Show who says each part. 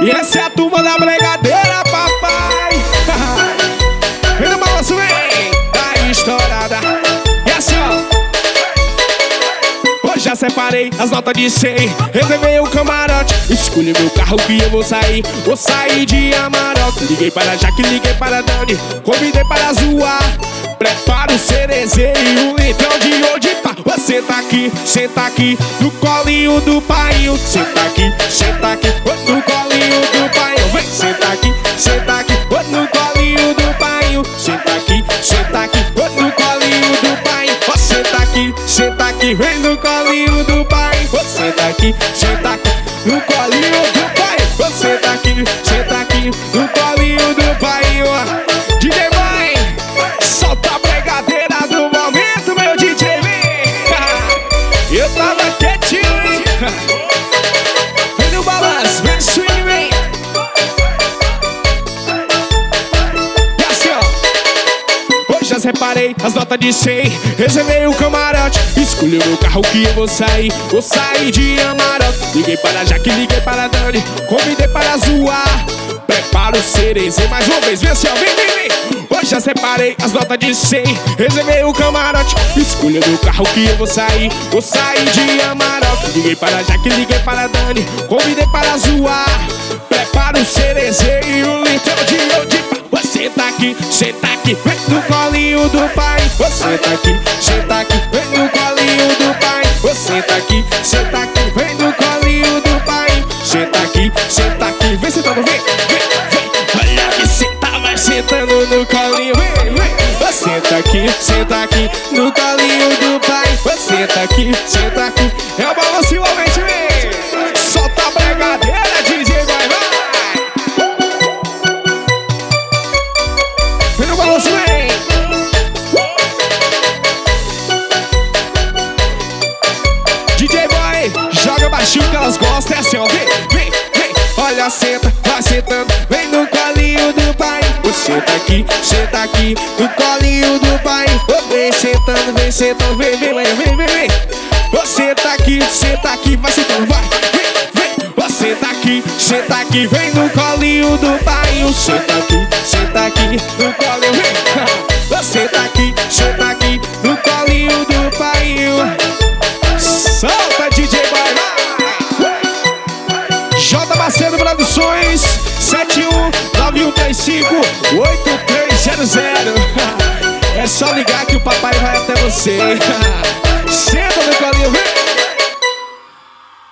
Speaker 1: E essa é a turma da bregadeira, papai. Vem no balanço, vem. Tá estourada. E assim, ó. Hoje já separei as notas de 100. Reservei o camarote. Escolhi meu carro que eu vou sair. Vou sair de Amarok. Liguei para a Jaque, liguei para a Dani. Convidei para zoar. Prepara o cerezeiro e um litrão de Odipá. Você tá aqui no colinho do pai. Senta aqui no colinho do pai. Vem, senta aqui no colinho do pai. Senta aqui no colinho do pai. Você tá aqui, vem no colinho do pai. Você tá aqui no colinho do pai. Você tá aqui no colinho do pai. DJ vai, solta a bregadeira do momento, meu DJ, vem. Eu tava quietinho, hein? Vem no balanço, vem no swing, vem. E assim, ó. Hoje já separei as notas de 100. Reservei o camarote. Escolhi o meu carro que eu vou sair. Vou sair de Amarok. Liguei para a Jaque, liguei para a Dani. Convidei para zoar. Prepara o cerezeiro mais uma vez, vem assim, ó, vem. Hoje já separei as notas de 100. Reservei o camarote. Escolha do carro que eu vou sair. Vou sair de Amarok. Liguei para a Jaque, liguei para a Dani. Convidei para zoar. Prepara o cerezeiro e um litrão de Odipá. Você tá aqui, vem no colinho do pai. Você tá aqui, vem no colinho do pai. Você tá aqui, vem no colinho do pai. Senta aqui, vem sentando, vem. Olha que senta, vai sentando no colinho, vem. Você tá aqui no colinho do pai. Você tá aqui, é o balanço igualmente, vem. Solta a bregadeira, DJ, vai. Vem no balanço, vem. DJ boy, joga baixinho que elas gostam, é assim, ó, vem. Olha, senta, vai sentando, vem no colinho do pai. Você tá aqui no colinho do pai. Vem sentando, vem. Você tá aqui, vai sentando, vai. Vem. Você tá aqui, vem no colinho do pai. Você tá aqui no colinho, vem. Você tá aqui no colinho do pai. Solta, DJ, vai. J Macedo Produções 7191358300. É só ligar que o papai vai até você. Senta no colinho, vem.